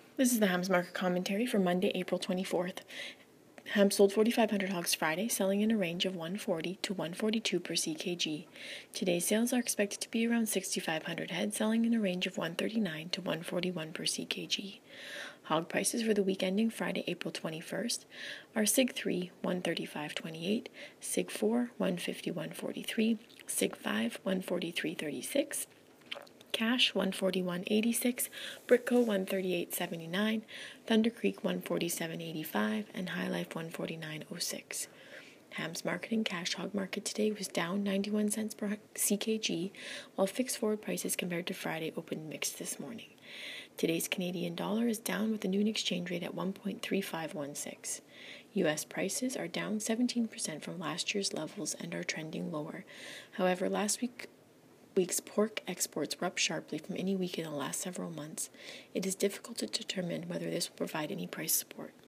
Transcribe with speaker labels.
Speaker 1: This is the Hams Market Commentary for Monday, April 24th. Hams sold 4,500 hogs Friday, selling in a range of 140 to 142 per ckg. Today's sales are expected to be around 6,500 head, selling in a range of 139 to 141 per ckg. Hog prices for the week ending Friday, April 21st are Sig 3, 135.28, Sig 4, 151.43, Sig 5, 143.36, Cash 141.86, Britco 138.79, Thunder Creek 147.85, and High Life 149.06. Hams Marketing cash hog market today was down 91 cents per ckg, while fixed forward prices compared to Friday opened mixed this morning. Today's Canadian dollar is down with the noon exchange rate at 1.3516. U.S. prices are down 17% from last year's levels and are trending lower. However, last week's pork exports were up sharply from any week in the last several months. It is difficult to determine whether this will provide any price support.